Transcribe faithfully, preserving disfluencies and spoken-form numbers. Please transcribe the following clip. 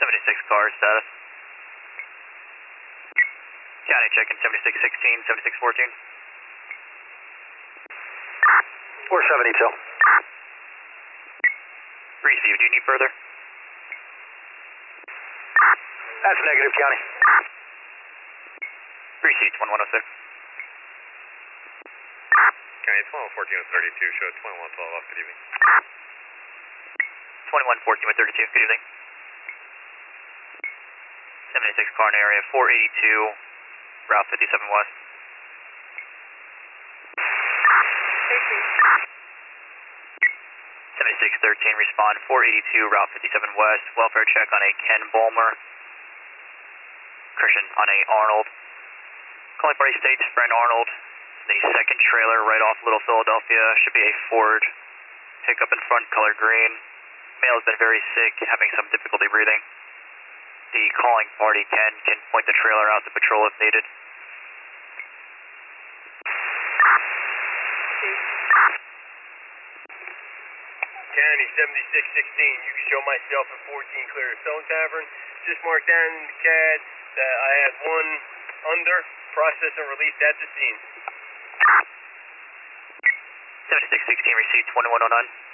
seventy-six car status. County checking seventy-six sixteen, seventy-six fourteen. four seventy-two. Received. Do you need further? That's negative, County. Received. one one oh six. County twenty-one fourteen with thirty-two. Show twenty-one twelve off. Good evening. twenty-one fourteen with thirty-two. Good evening. seventy-six car in area four eighty-two, route fifty-seven west. seventy-six thirteen, respond four eighty-two, route fifty-seven west. Welfare check on a Ken Bulmer. Christian on a Arnold. Calling Party States, friend Arnold. The second trailer right off Little Philadelphia. Should be a Ford. Pickup in front, color green. Male has been very sick, having some difficulty breathing. The calling party can, can point the trailer out to patrol if needed. County seventy-six sixteen, you can show myself at fourteen clear of Stone Tavern. Just marked down in the C A D that I had one under, process and released at the scene. seventy-six sixteen, received twenty-one oh nine.